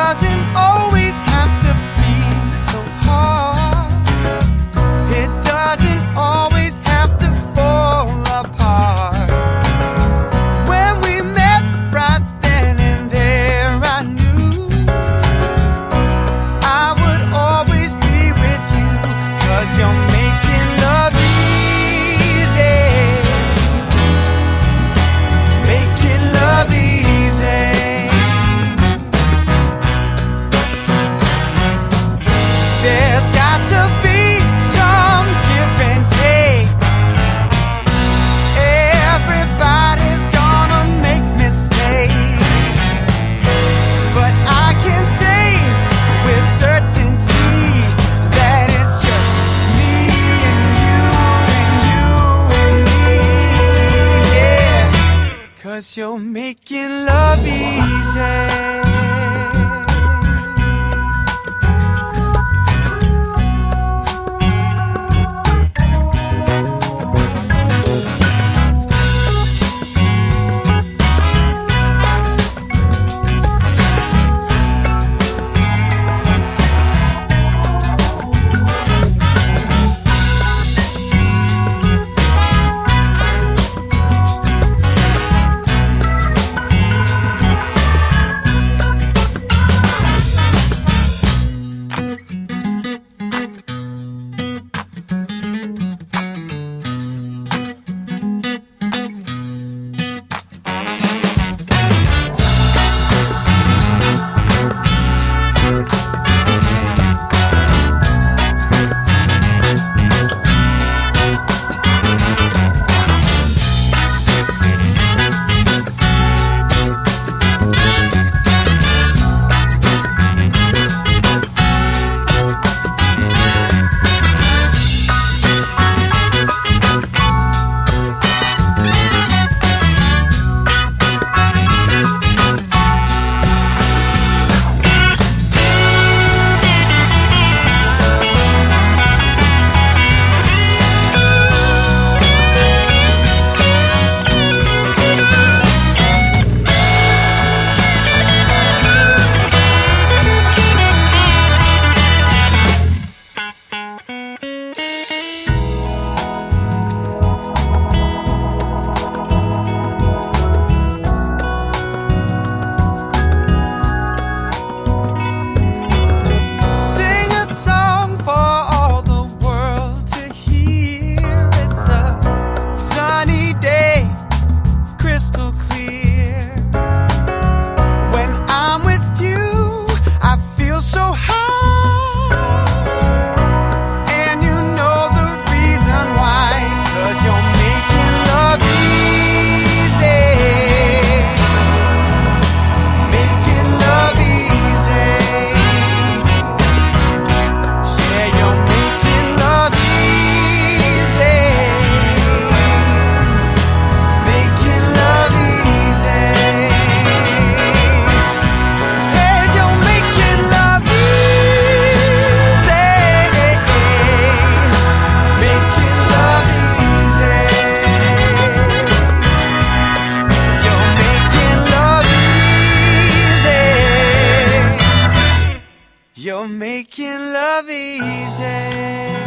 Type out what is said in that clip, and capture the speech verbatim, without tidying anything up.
doesn't always have to be so hard. It doesn't always have to fall apart. When we met right then and there, I knew I would always be with you, 'cause you're making love easy. Making love easy. There's got to be some give and take. Everybody's gonna make mistakes, but I can say with certainty that it's just me and you and you and me, yeah. 'Cause you're making love easy. You're making love easy.